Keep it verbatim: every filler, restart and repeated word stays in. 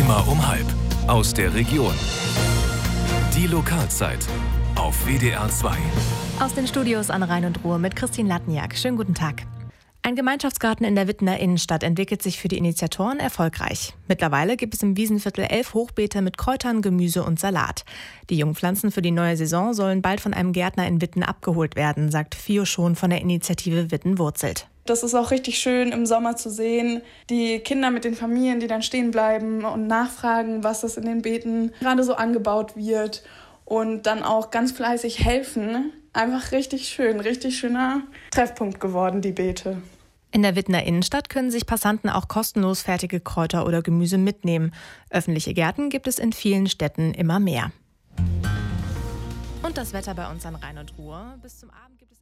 Immer um halb aus der Region. Die Lokalzeit auf W D R zwei. Aus den Studios an Rhein und Ruhr mit Christine Latniak. Schönen guten Tag. Ein Gemeinschaftsgarten in der Wittener Innenstadt entwickelt sich für die Initiatoren erfolgreich. Mittlerweile gibt es im Wiesenviertel elf Hochbeete mit Kräutern, Gemüse und Salat. Die Jungpflanzen für die neue Saison sollen bald von einem Gärtner in Witten abgeholt werden, sagt Fio Schon von der Initiative Witten wurzelt. Das ist auch richtig schön im Sommer zu sehen, die Kinder mit den Familien, die dann stehen bleiben und nachfragen, was das in den Beeten gerade so angebaut wird und dann auch ganz fleißig helfen. Einfach richtig schön, richtig schöner Treffpunkt geworden, die Beete. In der Wittener Innenstadt können sich Passanten auch kostenlos fertige Kräuter oder Gemüse mitnehmen. Öffentliche Gärten gibt es in vielen Städten immer mehr. Und das Wetter bei uns an Rhein und Ruhr. Bis zum Abend gibt es